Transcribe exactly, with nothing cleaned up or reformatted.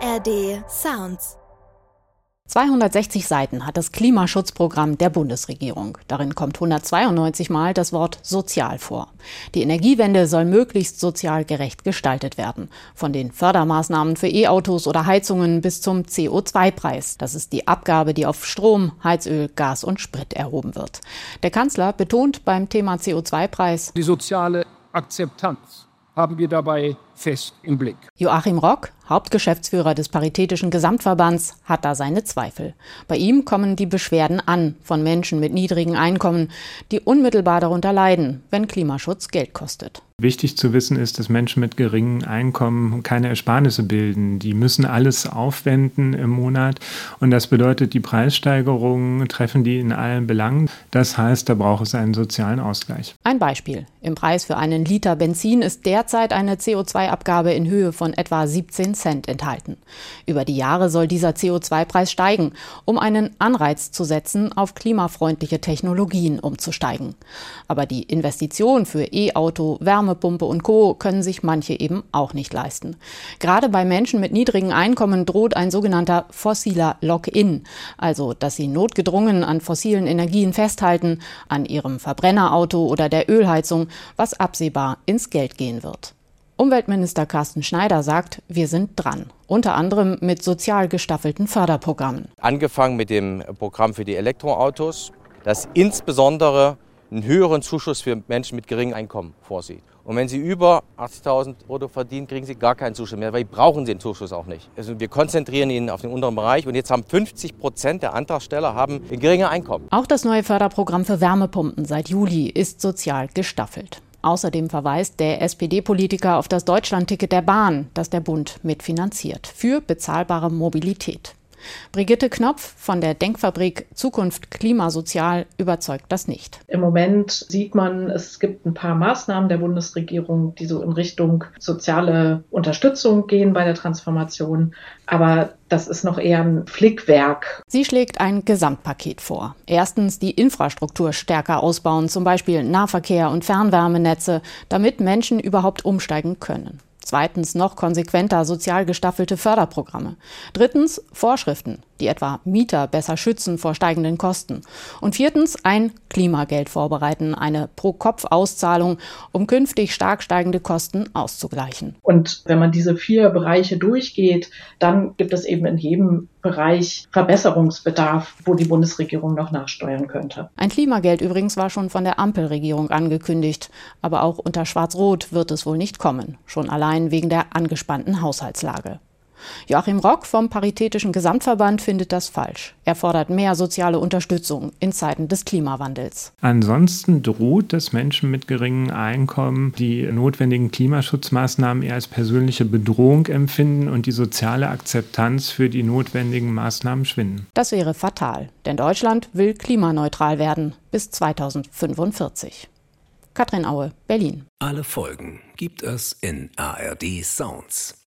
R D Sounds. zweihundertsechzig Seiten hat das Klimaschutzprogramm der Bundesregierung. Darin kommt hundertzweiundneunzig Mal das Wort sozial vor. Die Energiewende soll möglichst sozial gerecht gestaltet werden. Von den Fördermaßnahmen für E-Autos oder Heizungen bis zum C O zwei Preis. Das ist die Abgabe, die auf Strom, Heizöl, Gas und Sprit erhoben wird. Der Kanzler betont beim Thema C O zwei Preis: Die soziale Akzeptanz haben wir dabei fest im Blick. Joachim Rock, Hauptgeschäftsführer des Paritätischen Gesamtverbands, hat da seine Zweifel. Bei ihm kommen die Beschwerden an von Menschen mit niedrigen Einkommen, die unmittelbar darunter leiden, wenn Klimaschutz Geld kostet. Wichtig zu wissen ist, dass Menschen mit geringen Einkommen keine Ersparnisse bilden. Die müssen alles aufwenden im Monat und das bedeutet, die Preissteigerungen treffen die in allen Belangen. Das heißt, da braucht es einen sozialen Ausgleich. Ein Beispiel. Im Preis für einen Liter Benzin ist derzeit eine C O zwei Abgabe in Höhe von etwa siebzehn Cent enthalten. Über die Jahre soll dieser C O zwei Preis steigen, um einen Anreiz zu setzen, auf klimafreundliche Technologien umzusteigen. Aber die Investition für E-Auto, Wärmepumpe und Co. können sich manche eben auch nicht leisten. Gerade bei Menschen mit niedrigen Einkommen droht ein sogenannter fossiler Lock-in, also dass sie notgedrungen an fossilen Energien festhalten, an ihrem Verbrennerauto oder der Ölheizung, was absehbar ins Geld gehen wird. Umweltminister Carsten Schneider sagt, wir sind dran. Unter anderem mit sozial gestaffelten Förderprogrammen. Angefangen mit dem Programm für die Elektroautos, das insbesondere einen höheren Zuschuss für Menschen mit geringem Einkommen vorsieht. Und wenn sie über achtzigtausend Euro verdienen, kriegen sie gar keinen Zuschuss mehr, weil die brauchen den Zuschuss auch nicht. Also wir konzentrieren ihn auf den unteren Bereich und jetzt haben fünfzig Prozent der Antragsteller haben ein geringes Einkommen. Auch das neue Förderprogramm für Wärmepumpen seit Juli ist sozial gestaffelt. Außerdem verweist der S P D-Politiker auf das Deutschlandticket der Bahn, das der Bund mitfinanziert, für bezahlbare Mobilität. Brigitte Knopf von der Denkfabrik Zukunft Klimasozial überzeugt das nicht. Im Moment sieht man, es gibt ein paar Maßnahmen der Bundesregierung, die so in Richtung soziale Unterstützung gehen bei der Transformation. Aber das ist noch eher ein Flickwerk. Sie schlägt ein Gesamtpaket vor. Erstens die Infrastruktur stärker ausbauen, zum Beispiel Nahverkehr und Fernwärmenetze, damit Menschen überhaupt umsteigen können. Zweitens noch konsequenter sozial gestaffelte Förderprogramme. Drittens Vorschriften, die etwa Mieter besser schützen vor steigenden Kosten. Und viertens ein Klimageld vorbereiten, eine Pro-Kopf-Auszahlung, um künftig stark steigende Kosten auszugleichen. Und wenn man diese vier Bereiche durchgeht, dann gibt es eben in jedem Bereich Verbesserungsbedarf, wo die Bundesregierung noch nachsteuern könnte. Ein Klimageld übrigens war schon von der Ampelregierung angekündigt. Aber auch unter Schwarz-Rot wird es wohl nicht kommen. Schon allein wegen der angespannten Haushaltslage. Joachim Rock vom Paritätischen Gesamtverband findet das falsch. Er fordert mehr soziale Unterstützung in Zeiten des Klimawandels. Ansonsten droht, dass Menschen mit geringem Einkommen die notwendigen Klimaschutzmaßnahmen eher als persönliche Bedrohung empfinden und die soziale Akzeptanz für die notwendigen Maßnahmen schwinden. Das wäre fatal, denn Deutschland will klimaneutral werden bis zweitausendfünfundvierzig. Katrin Aue, Berlin. Alle Folgen gibt es in A R D Sounds.